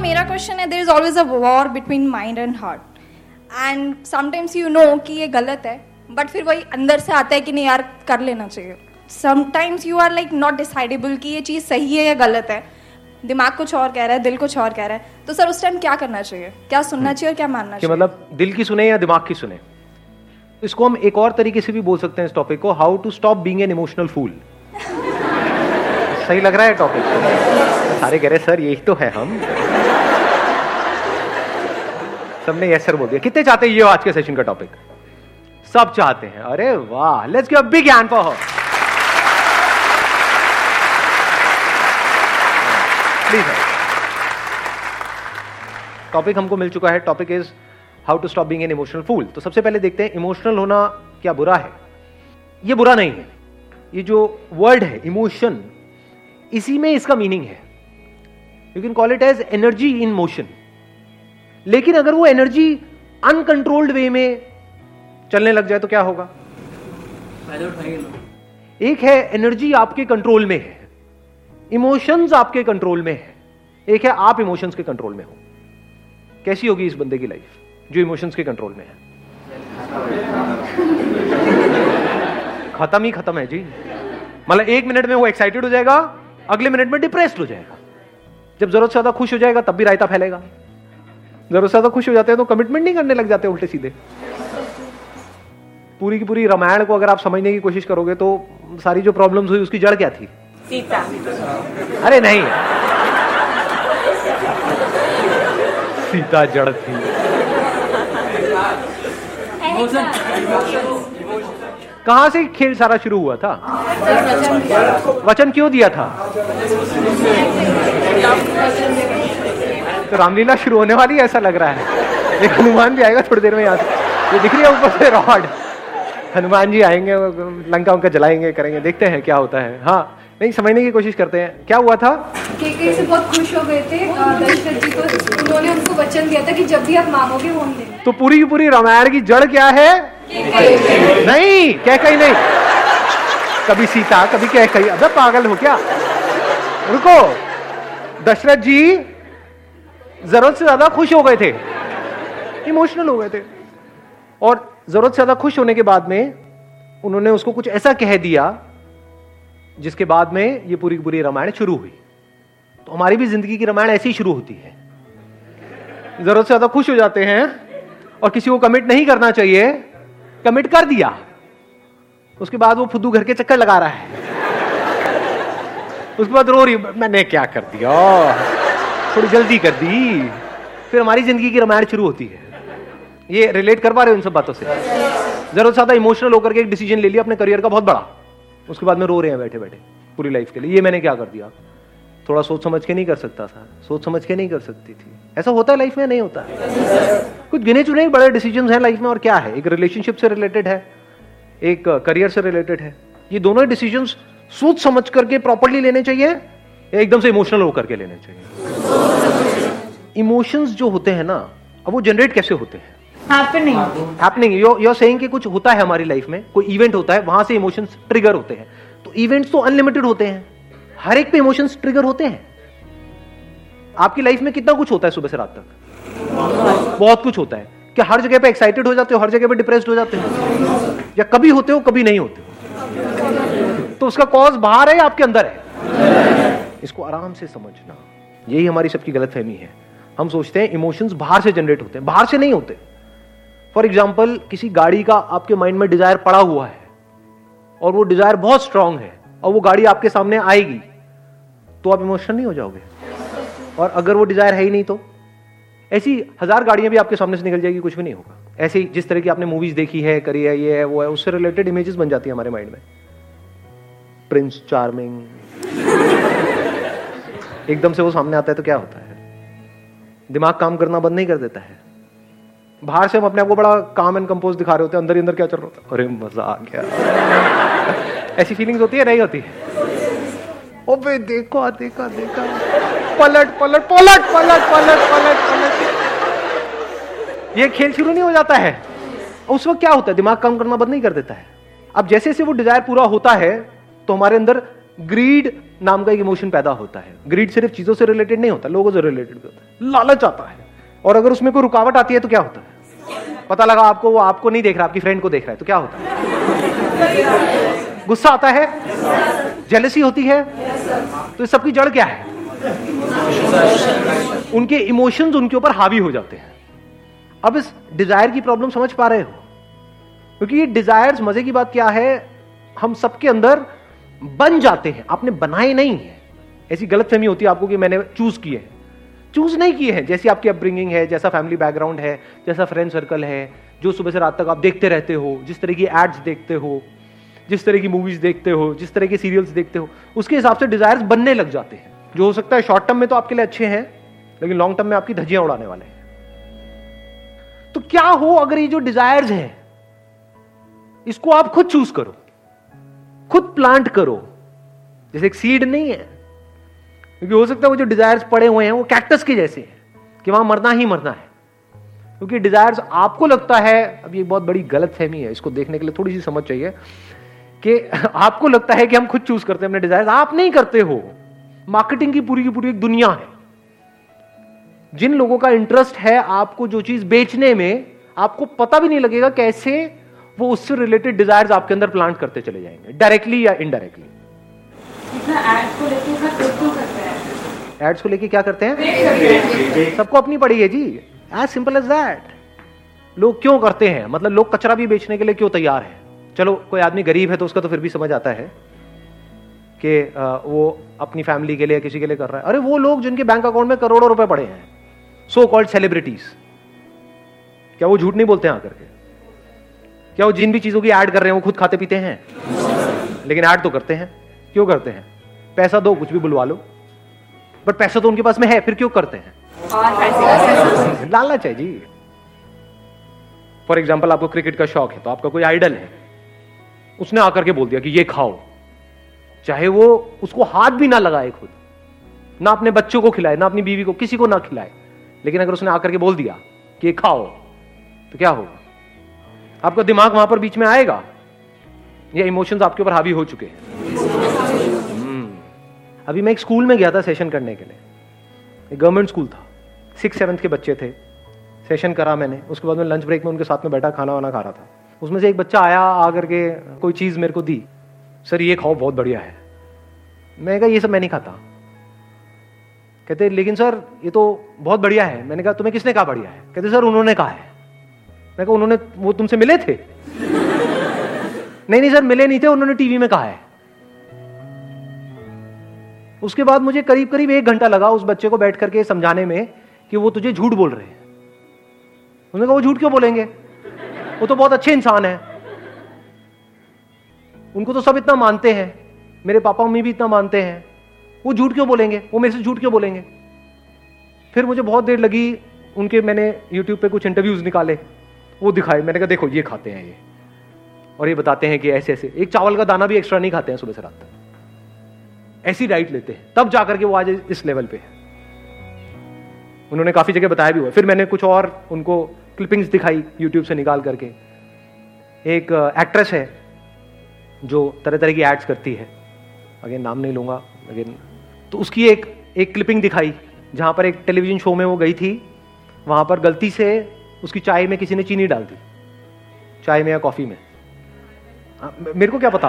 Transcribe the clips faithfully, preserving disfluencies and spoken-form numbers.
मेरा क्वेश्चन है, there is always a war between mind and heart and sometimes you know कि ये गलत है, बट फिर वही अंदर से आता है कि नहीं यार कर लेना चाहिए. Sometimes you are like not decidable कि ये चीज़ सही है या गलत है. दिमाग कुछ और कह रहा है, दिल कुछ और कह रहा है. तो सर उस टाइम क्या करना चाहिए, क्या सुनना चाहिए और क्या मानना चाहिए? मतलब दिल की सुने या दिमाग की सुने. इसको हम एक और तरीके से भी बोल सकते हैं इस टॉपिक को, how to stop being an emotional fool. सही लग रहा है टॉपिक? सारे कह रहे सर यही तो है हम. सबने यस सर बोल दिया. कितने चाहते हैं ये आज के सेशन का टॉपिक? सब चाहते हैं. अरे वाह, let's give a big hand for her. Please. Topic हमको मिल चुका है. Topic is how to stop being an emotional fool. तो सबसे पहले देखते हैं इमोशनल होना क्या बुरा है. ये बुरा नहीं है. ये जो वर्ड है इमोशन, इसी में इसका मीनिंग है. You can call it as energy in motion. लेकिन अगर वो एनर्जी अनकंट्रोल्ड वे में चलने लग जाए तो क्या होगा? एक है एनर्जी आपके कंट्रोल में है, इमोशंस आपके कंट्रोल में है. एक है आप इमोशंस के कंट्रोल में हो. कैसी होगी इस बंदे की लाइफ जो इमोशंस के कंट्रोल में है? खत्म ही खत्म है जी. मतलब एक मिनट में वो एक्साइटेड हो जाएगा, अगले मिनट में डिप्रेस्ड हो जाएगा. जब जरूरत से ज्यादा खुश हो जाएगा तब भी रायता फैलेगा. जरूरत से ज्यादा खुश हो जाते हैं तो कमिटमेंट नहीं करने लग जाते उल्टे सीधे. पूरी की पूरी रामायण को अगर आप समझने की कोशिश करोगे तो सारी जो प्रॉब्लम्स हुई उसकी जड़ क्या थी? सीता. अरे नहीं, सीता जड़ थी. कहां से खेल सारा शुरू हुआ था? वचन क्यों दिया था? तो रामलीला शुरू होने वाली ऐसा लग रहा है. एक हनुमान भी आएगा थोड़ी देर में. यहाँ से ये दिख रही है ऊपर से रॉड. हनुमान जी आएंगे, लंका उनका जलाएंगे, करेंगे. देखते हैं क्या होता है. हाँ, नहीं समझने की कोशिश करते हैं क्या हुआ था. केकई से बहुत खुश हो गए थे दशरथ जी, तो उन्होंने उनको वचन दिया था कि जब भी आप मांगोगे वो हम देंगे. तो पूरी की पूरी रामायण की जड़ क्या है? नहीं, कैकई नहीं. कभी सीता, कभी कैकई. अबे पागल हो क्या? रुको. दशरथ जी जरूरत से ज्यादा खुश हो गए थे, इमोशनल हो गए थे. और जरूरत से ज्यादा खुश होने के बाद में उन्होंने उसको कुछ ऐसा कह दिया जिसके बाद में ये पूरी पूरी रामायण शुरू हुई. तो हमारी भी जिंदगी की रामायण ऐसी ही शुरू होती है. जरूरत से ज्यादा खुश हो जाते हैं और किसी को कमिट नहीं करना चाहिए, कमिट कर दिया, उसके बाद वो फुद्दू घर के चक्कर लगा रहा है. उसके बाद रो रही, मैंने क्या कर दिया, थोड़ी जल्दी कर दी. फिर हमारी जिंदगी की रामायण शुरू होती है. ये रिलेट कर पा रहे हो इन सब बातों से? जरूरत से ज्यादा इमोशनल होकर के एक डिसीजन ले लिया अपने करियर का बहुत बड़ा, उसके बाद में रो रहे हैं बैठे बैठे पूरी लाइफ के लिए. ये मैंने क्या कर दिया. थोड़ा सोच समझ के नहीं कर सकता था, सोच समझ के नहीं कर सकती थी. ऐसा होता है लाइफ में? नहीं होता है. कुछ गिने चुने बड़े डिसीजंस हैं लाइफ में. और क्या है, एक रिलेशनशिप से रिलेटेड है, एक करियर से रिलेटेड है. ये दोनों डिसीजंस सोच समझ करके प्रॉपर्ली लेने चाहिए या एकदम से इमोशनल होकर के लेने चाहिए? इमोशंस जो होते हैं ना, अब वो जनरेट कैसे होते हैं? Happening. Happening. You you are saying कि कुछ होता है हमारी लाइफ में, कोई इवेंट होता है, वहां से इमोशंस ट्रिगर होते हैं. तो इवेंट्स तो अनलिमिटेड होते हैं, हर एक पे इमोशंस ट्रिगर होते हैं. आपकी लाइफ में कितना कुछ होता है सुबह से रात तक? बहुत कुछ होता है. क्या हर जगह पे एक्साइटेड हो जाते हो, हर जगह पे डिप्रेस्ड हो जाते हो? या कभी होते हो कभी नहीं होते हो? तो उसका कॉज बाहर है या आपके अंदर है? इसको आराम से समझना. यही हमारी सबकी गलतफहमी है. हम सोचते हैं इमोशंस बाहर से जनरेट होते हैं, बाहर से नहीं होते. फॉर एग्जाम्पल, किसी गाड़ी का आपके माइंड में डिजायर पड़ा हुआ है और वो डिजायर बहुत स्ट्रांग है और वो गाड़ी आपके सामने आएगी तो आप इमोशनल नहीं हो जाओगे? और अगर वो डिजायर है ही नहीं तो? ऐसी हजार गाड़ियां भी आपके सामने से निकल जाएगी, कुछ भी नहीं होगा. ऐसे ही जिस तरह की आपने मूवीज देखी है, करी है, ये है वो है, उससे रिलेटेड इमेजेस बन जाती है हमारे माइंड में. प्रिंस चार्मिंग, एकदम से वो सामने आता है तो क्या होता है? दिमाग काम करना बंद नहीं कर देता है. बाहर से हम अपने आप को बड़ा काम एंड कंपोज दिखा रहे होते हैं, अंदर ही अंदर क्या चल रहा होता है? अरे मजा आ गया. ऐसी फीलिंग्स होती है? नहीं होती? ओबे देखो देखा देखा पलट पलट पलट पलट पलट पलट पलट. ये खेल शुरू नहीं हो जाता है. उस वक्त क्या होता है? दिमाग काम करना बंद नहीं कर देता है. अब जैसे जैसे वो डिजायर पूरा होता है तो हमारे अंदर ग्रीड नाम का एक इमोशन पैदा होता है. ग्रीड सिर्फ चीजों से रिलेटेड नहीं होता, लोगों से रिलेटेड भी होता है. लालच आता है, और अगर उसमें कोई रुकावट आती है तो क्या होता है? पता लगा आपको वो आपको नहीं देख रहा, आपकी फ्रेंड को देख रहा है, तो क्या होता है? गुस्सा आता है, जेलसी होती है। तो इस सबकी जड़ क्या है? उनके इमोशंस उनके ऊपर हावी हो जाते हैं। अब इस डिजायर की प्रॉब्लम समझ पा रहे हो? क्योंकि ये डिजायर्स, मजे की बात क्या है, हम सबके अंदर बन जाते हैं, आपने बनाए नहीं है। ऐसी गलतफहमी होती है आपको कि मैंने चूज किए हैं, चूज नहीं किए हैं। जैसी आपकी अपब्रिंगिंग है, जैसा फैमिली बैकग्राउंड है, जैसा फ्रेंड सर्कल है, जो सुबह से रात तक आप देखते रहते हो, जिस तरह की एड्स देखते हो, जिस तरह की मूवीज देखते हो, जिस तरह के सीरियल्स देखते हो, उसके हिसाब से डिजायर्स बनने लग जाते हैं, जो हो सकता है शॉर्ट टर्म में तो आपके लिए अच्छे हैं, लेकिन लॉन्ग टर्म में आपकी धज्जियां उड़ाने वाले हैं। तो क्या हो अगर ये जो डिजायर्स हैं, इसको आप खुद चूज करो, खुद प्लांट करो, जैसे एक सीड नहीं है। क्योंकि हो सकता है वो जो डिजायर्स पड़े हुए हैं वो कैक्टस के जैसे हैं कि वहां मरना ही मरना है। क्योंकि डिजायर्स आपको लगता है, अब ये बहुत बड़ी गलत फहमी है, इसको देखने के लिए थोड़ी सी समझ चाहिए, कि आपको लगता है कि हम खुद चूज करते हैं अपने डिजायर्स। आप नहीं करते हो, मार्केटिंग की पूरी की पूरी एक दुनिया है। जिन लोगों का इंटरेस्ट है आपको जो चीज बेचने में, आपको पता भी नहीं लगेगा कैसे वो उससे रिलेटेड डिजायर्स आपके अंदर प्लांट करते चले जाएंगे, डायरेक्टली या इनडायरेक्टली। एड्स को लेकर क्यों करते हैं? एड्स को लेके क्या करते हैं? सबको अपनी पड़ी है जी, एज सिंपल एज दैट। लोग क्यों करते हैं, मतलब लोग कचरा भी बेचने के लिए क्यों तैयार है? चलो कोई आदमी गरीब है तो उसका तो फिर भी समझ आता है कि वो अपनी फैमिली के लिए, किसी के लिए कर रहा है। अरे वो लोग जिनके बैंक अकाउंट में करोड़ों रुपए पड़े हैं, सो कॉल्ड सेलिब्रिटीज, क्या वो झूठ नहीं बोलते हैं आकर के? क्या वो जिन भी चीजों की ऐड कर रहे हैं वो खुद खाते पीते हैं? लेकिन ऐड तो करते हैं। क्यों करते हैं? पैसा दो, कुछ भी बुलवा लो, बट पैसा तो उनके पास में है, फिर क्यों करते हैं? लालच है जी। फॉर एग्जाम्पल, आपको क्रिकेट का शौक है, तो आपका कोई आइडल है, उसने आकर के बोल दिया कि ये खाओ, चाहे वो उसको हाथ भी ना लगाए खुद, ना अपने बच्चों को खिलाए, ना अपनी बीवी को, किसी को ना खिलाए, लेकिन अगर उसने आकर के बोल दिया कि ये खाओ, तो क्या होगा? आपका दिमाग वहां पर बीच में आएगा, ये इमोशंस आपके ऊपर हावी हो चुके हैं। अभी मैं एक स्कूल में गया था सेशन करने के लिए, एक गवर्नमेंट स्कूल था, सिक्स सेवन्थ के बच्चे थे। सेशन करा मैंने, उसके बाद में लंच ब्रेक में उनके साथ में बैठा, खाना वाना खा रहा था। उसमें से एक बच्चा आया, आकर के कोई चीज़ मेरे को दी, सर ये खाओ बहुत बढ़िया है। मैं कहा ये सब मैं नहीं खाता। कहते लेकिन सर ये तो बहुत बढ़िया है। मैंने कहा तुम्हें किसने कहा बढ़िया है? कहते सर उन्होंने कहा है। मैं कहा उन्होंने, वो तुमसे मिले थे? नहीं नहीं सर मिले नहीं थे, उन्होंने टीवी में कहा है। उसके बाद मुझे करीब करीब एक घंटा लगा उस बच्चे को बैठ करके समझाने में कि वो तुझे झूठ बोल रहे हैं। उन्होंने कहा वो झूठ क्यों बोलेंगे, वो तो बहुत अच्छे इंसान है, उनको तो सब इतना मानते हैं, मेरे पापा मम्मी भी इतना मानते हैं, वो झूठ क्यों बोलेंगे, वो मेरे से झूठ क्यों बोलेंगे? फिर मुझे बहुत देर लगी, उनके मैंने यूट्यूब पे कुछ इंटरव्यूज निकाले, वो दिखाए। मैंने कहा देखो ये खाते हैं ये, और ये बताते हैं कि ऐसे ऐसे, एक चावल का दाना भी एक्स्ट्रा नहीं खाते हैं सुबह से रात तक, ऐसी डाइट लेते हैं, तब जाकर के वो आज इस लेवल पे है। उन्होंने काफी जगह बताया भी हुआ। फिर मैंने कुछ और उनको क्लिपिंग्स दिखाई यूट्यूब से निकाल करके। एक एक्ट्रेस है जो तरह तरह की एड्स करती है, अगेन नाम नहीं लूंगा, अगेन, तो उसकी एक एक क्लिपिंग दिखाई जहां पर एक टेलीविजन शो में वो गई थी, वहां पर गलती से उसकी चाय में किसी ने चीनी डाल दी, चाय में या कॉफी में, आ, मेरे को क्या पता,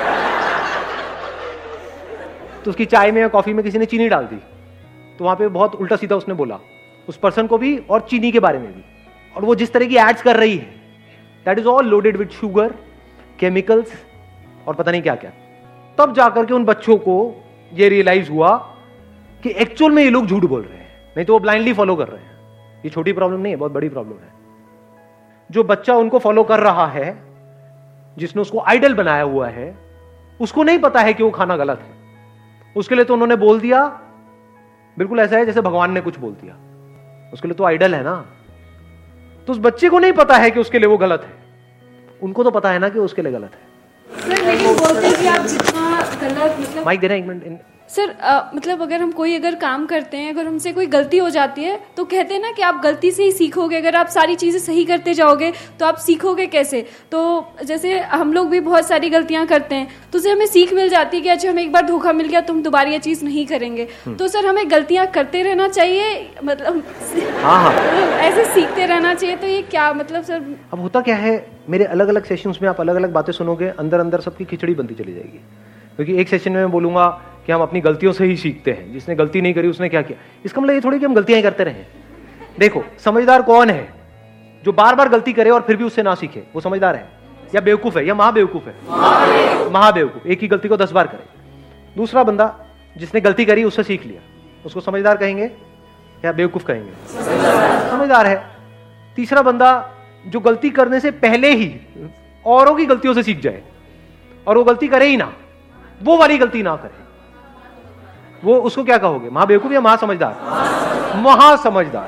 तो उसकी चाय में या कॉफी में किसी ने चीनी डाल दी। तो वहां पे बहुत उल्टा सीधा उसने बोला उस पर्सन को भी और चीनी के बारे में भी। और वो जिस तरह की एड्स कर रही है, that is all loaded with sugar, chemicals और पता नहीं क्या क्या। तब जाकर के उन बच्चों को ये रियलाइज हुआ कि एक्चुअल में ये लोग झूठ बोल रहे हैं, नहीं तो वो ब्लाइंडली फॉलो कर रहे हैं। ये छोटी प्रॉब्लम नहीं है, बहुत बड़ी प्रॉब्लम है। जो बच्चा उनको फॉलो कर रहा है, जिसने उसको आइडल बनाया हुआ है, उसको नहीं पता है कि वो खाना गलत है, उसके लिए तो उन्होंने बोल दिया। बिल्कुल ऐसा है जैसे भगवान ने कुछ बोल दिया, उसके लिए तो आइडल है ना। तो उस बच्चे को नहीं पता है कि उसके लिए वो गलत है, उनको तो पता है ना कि उसके लिए गलत है। सर लेकिन बोलते हैं कि आप जितना गलत, मतलब माइक देना एक मिनट। सर अ, मतलब अगर हम कोई अगर काम करते हैं, अगर हमसे कोई गलती हो जाती है तो कहते हैं ना कि आप गलती से ही सीखोगे, अगर आप सारी चीज़ें सही करते जाओगे तो आप सीखोगे कैसे। तो जैसे हम लोग भी बहुत सारी गलतियां करते हैं तो उससे हमें सीख मिल जाती है कि अच्छा हमें एक बार धोखा मिल गया तो हम दोबारा ये चीज़ नहीं करेंगे। तो सर हमें गलतियां करते रहना चाहिए, मतलब हाँ हाँ ऐसे सीखते रहना चाहिए। तो ये क्या मतलब सर? अब होता क्या है, मेरे अलग अलग सेशंस में आप अलग अलग बातें सुनोगे, अंदर अंदर सबकी खिचड़ी बनती चली जाएगी। क्योंकि एक सेशन में मैं बोलूंगा कि हम अपनी गलतियों से ही सीखते हैं, जिसने गलती नहीं करी उसने क्या किया। इसका मतलब ये थोड़ी कि हम गलतियां ही करते रहें। देखो समझदार कौन है? जो बार बार गलती करे और फिर भी उससे ना सीखे, वो समझदार है या बेवकूफ है या महाबेवकूफ है? महाबेवकूफ। एक ही गलती को दस बार करे। दूसरा बंदा जिसने गलती करी उससे सीख लिया, उसको समझदार कहेंगे या बेवकूफ कहेंगे? समझदार है। तीसरा बंदा जो गलती करने से पहले ही औरों की गलतियों से सीख जाए और वो गलती करे ही ना, वो वाली गलती ना करे, वो उसको क्या कहोगे? महाबेवकूफ या महासमझदार? महासमझदार।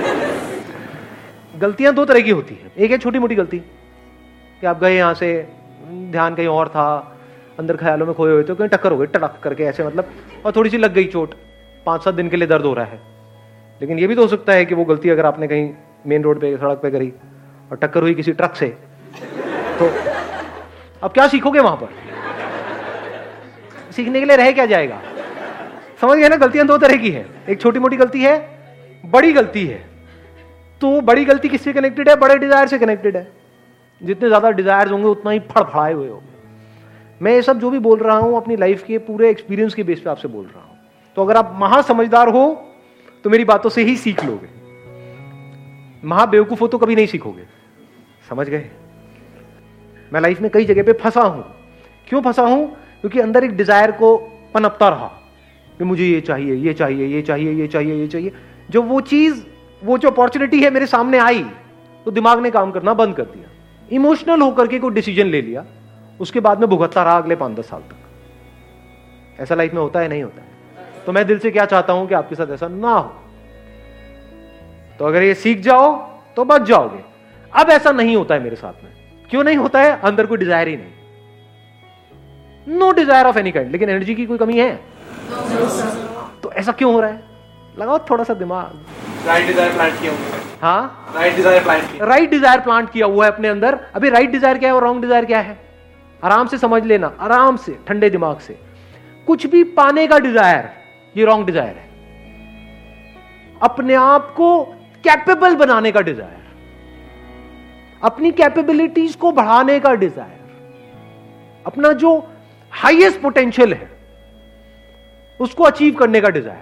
गलतियां दो तरह की होती है। एक है छोटी मोटी गलती कि आप गए यहां से, ध्यान कहीं और था, अंदर ख्यालों में खोए हुए थे, कहीं टक्कर हो गई टड़क करके ऐसे, मतलब, और थोड़ी सी लग गई चोट, पांच सात दिन के लिए दर्द हो रहा है। लेकिन ये भी तो हो सकता है कि वो गलती अगर आपने कहीं मेन रोड पे सड़क पे करी और टक्कर हुई किसी ट्रक से, तो अब क्या सीखोगे वहां पर? सीखने के लिए रह क्या जाएगा? समझ गए ना? गलतियां दो तरह की है, एक छोटी मोटी गलती है, बड़ी गलती है। तो बड़ी गलती किससे कनेक्टेड है? बड़े डिजायर से कनेक्टेड है। जितने ज्यादा डिजायर्स होंगे उतना ही फड़फड़ाए हुए होंगे। मैं ये सब जो भी बोल रहा हूं अपनी लाइफ के पूरे एक्सपीरियंस के बेस पे आपसे बोल रहा हूं। तो अगर आप महासमझदार हो तो मेरी बातों से ही सीख लोगे, महाबेवकूफ हो तो कभी नहीं सीखोगे। समझ गए? मैं लाइफ में कई जगह पे फंसा हूं। क्यों फंसा हूं? क्योंकि अंदर एक डिजायर को पनपता रहा कि मुझे ये चाहिए, ये चाहिए, ये चाहिए, ये चाहिए, ये चाहिए। जो वो चीज, वो जो अपॉर्चुनिटी है मेरे सामने आई तो दिमाग ने काम करना बंद कर दिया, इमोशनल होकर के कोई डिसीजन ले लिया, उसके बाद में भुगतता रहा अगले पांच दस साल तक। ऐसा लाइफ में होता है? नहीं होता है। तो मैं दिल से क्या चाहता हूं कि आपके साथ ऐसा ना हो। तो अगर ये सीख जाओ तो बच जाओगे। अब ऐसा नहीं होता है मेरे साथ में। क्यों नहीं होता है? अंदर कोई डिजायर ही नहीं, no desire of any kind. लेकिन एनर्जी की कोई कमी है? तो ऐसा क्यों हो रहा है? लगाओ थोड़ा सा दिमाग। राइट डिजायर प्लांट किया हुआ है। हाँ, राइट डिजायर प्लांट किया राइट डिजायर प्लांट किया हुआ है अपने अंदर। अभी राइट डिजायर क्या है और रॉन्ग डिजायर क्या है? आराम से समझ लेना, आराम से, ठंडे दिमाग से। कुछ भी पाने का डिजायर, ये रॉन्ग डिजायर है। अपने आप को कैपेबल बनाने का डिजायर, अपनी कैपेबिलिटीज को बढ़ाने का डिजायर, अपना जो हाईएस्ट पोटेंशियल है उसको अचीव करने का डिजायर।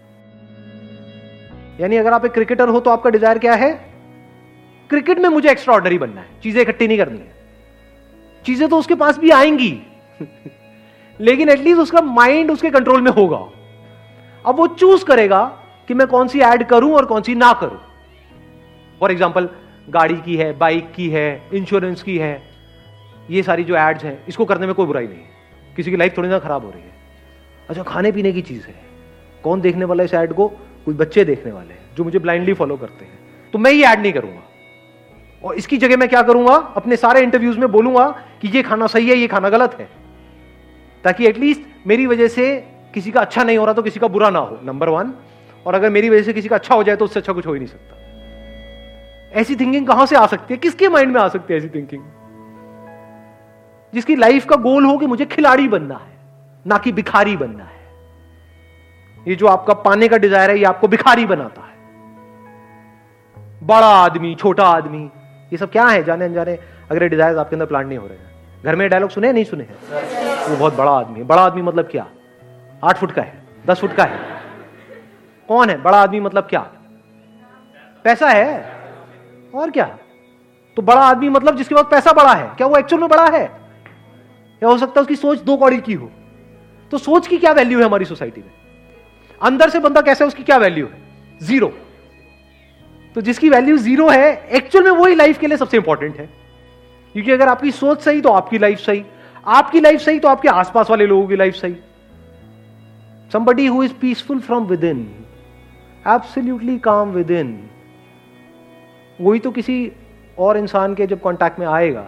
यानी अगर आप एक क्रिकेटर हो तो आपका डिजायर क्या है? क्रिकेट में मुझे एक्स्ट्रा ऑर्डिनरी बनना है, चीजें इकट्ठी नहीं करनी है। चीजें तो उसके पास भी आएंगी लेकिन एटलीस्ट उसका माइंड उसके कंट्रोल में होगा। अब वो चूज करेगा कि मैं कौन सी ऐड करूं और कौन सी ना करूं। फॉर एग्जाम्पल, गाड़ी की है, बाइक की है, इंश्योरेंस की है, ये सारी जो एड्स हैं, इसको करने में कोई बुराई नहीं है। किसी की लाइफ थोड़ी ना खराब हो रही है। अच्छा, खाने पीने की चीज है, कौन देखने वाला है इस ऐड को? कोई बच्चे देखने वाले हैं जो मुझे ब्लाइंडली फॉलो करते हैं। तो मैं ये ऐड नहीं करूंगा, और इसकी जगह मैं क्या करूंगा? अपने सारे इंटरव्यूज में बोलूंगा कि ये खाना सही है, ये खाना गलत है, ताकि एटलीस्ट मेरी वजह से किसी का अच्छा नहीं हो रहा तो किसी का बुरा ना हो, नंबर वन। और अगर मेरी वजह से किसी का अच्छा हो जाए तो उससे अच्छा कुछ हो ही नहीं सकता। ऐसी थिंकिंग कहां से आ सकती है? किसके माइंड में आ सकती है ऐसी थिंकिंग? जिसकी लाइफ का गोल हो कि मुझे खिलाड़ी बनना है, ना कि भिखारी बनना है। ये जो आपका पाने का डिजायर है, ये आपको भिखारी बनाता है। बड़ा आदमी, छोटा आदमी, ये सब क्या है? जाने अनजाने अगर ये डिजायर आपके अंदर प्लांट नहीं हो रहे हैं। घर में डायलॉग सुने नहीं सुने हैं? वो बहुत बड़ा आदमी है। बड़ा आदमी मतलब क्या? आठ फुट का है, दस फुट का है? कौन है बड़ा आदमी? मतलब क्या? पैसा है और क्या? तो बड़ा आदमी मतलब जिसके पास पैसा बड़ा है। क्या वो एक्चुअल में बड़ा है? या हो सकता है उसकी सोच दो कौड़ी की हो। तो सोच की क्या वैल्यू है हमारी सोसाइटी में? अंदर से बंदा कैसा है, उसकी क्या वैल्यू है? जीरो। तो जिसकी वैल्यू जीरो है, एक्चुअल में वही लाइफ के लिए सबसे इंपॉर्टेंट है। क्योंकि अगर आपकी सोच सही तो आपकी लाइफ सही, आपकी लाइफ सही तो आपके आसपास वाले लोगों की लाइफ सही। somebody who is peaceful from within, absolutely calm within, वही तो किसी और इंसान के जब कांटेक्ट में आएगा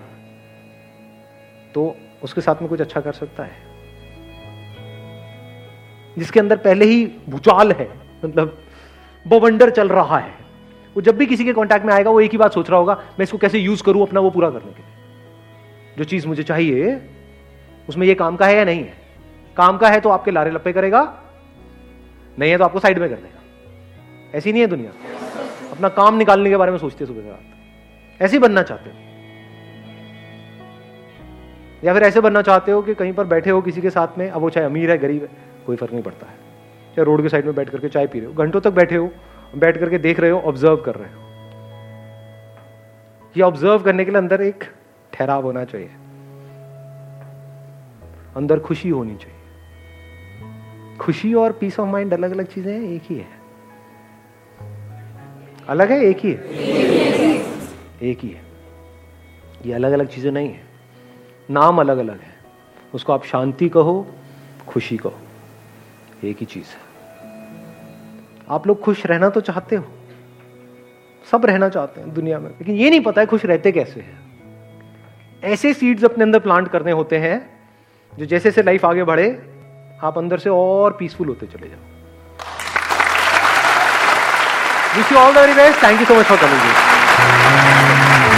तो उसके साथ में कुछ अच्छा कर सकता है। जिसके अंदर पहले ही भूचाल है, मतलब बवंडर चल रहा है, वो जब भी किसी के कांटेक्ट में आएगा वो एक ही बात सोच रहा होगा, मैं इसको कैसे यूज करूं अपना वो पूरा करने के लिए। जो चीज मुझे चाहिए उसमें ये काम का है या नहीं है। काम का है तो आपके लारे लप्पे करेगा, नहीं है तो आपको साइड में कर देगा। ऐसी नहीं है दुनिया, अपना काम निकालने के बारे में सोचते सुबह रात। ऐसे ही बनना चाहते हो, या फिर ऐसे बनना चाहते हो कि कहीं पर बैठे हो किसी के साथ में, अब वो चाहे अमीर है गरीब है कोई फर्क नहीं पड़ता है, चाहे रोड के साइड में बैठ करके चाय पी रहे हो, घंटों तक बैठे हो, बैठ करके देख रहे हो, ऑब्जर्व कर रहे हो। ये ऑब्जर्व करने के लिए अंदर एक ठहराव होना चाहिए, अंदर खुशी होनी चाहिए। खुशी और पीस ऑफ माइंड अलग अलग चीजें हैं, एक ही है। अलग है, एक ही है, एक ही है। ये अलग अलग चीजें नहीं है, नाम अलग अलग है। उसको आप शांति कहो, खुशी कहो, एक ही चीज है। आप लोग खुश रहना तो चाहते हो, सब रहना चाहते हैं दुनिया में, लेकिन ये नहीं पता है खुश रहते कैसे हैं। ऐसे सीड्स अपने अंदर प्लांट करने होते हैं जो जैसे से लाइफ आगे बढ़े आप अंदर से और पीसफुल होते चले जाओ। Wish you all the very best. Thank you so much for coming.